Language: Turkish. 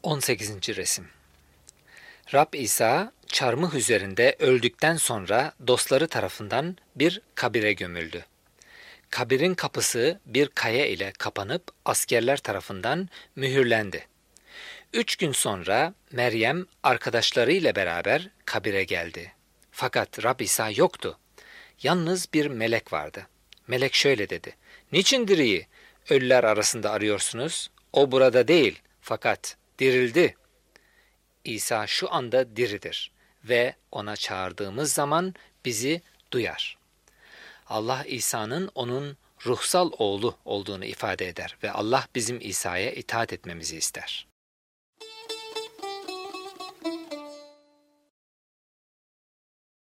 18. resim. Rab İsa çarmıh üzerinde öldükten sonra dostları tarafından bir kabire gömüldü. Kabirin kapısı bir kaya ile kapanıp askerler tarafından mühürlendi. 3 gün sonra Meryem arkadaşlarıyla beraber kabire geldi. Fakat Rab İsa yoktu. Yalnız bir melek vardı. Melek şöyle dedi: "Niçin diriyi ölüler arasında arıyorsunuz? O burada değil, fakat dirildi." İsa şu anda diridir ve ona çağırdığımız zaman bizi duyar. Allah İsa'nın onun ruhsal oğlu olduğunu ifade eder ve Allah bizim İsa'ya itaat etmemizi ister.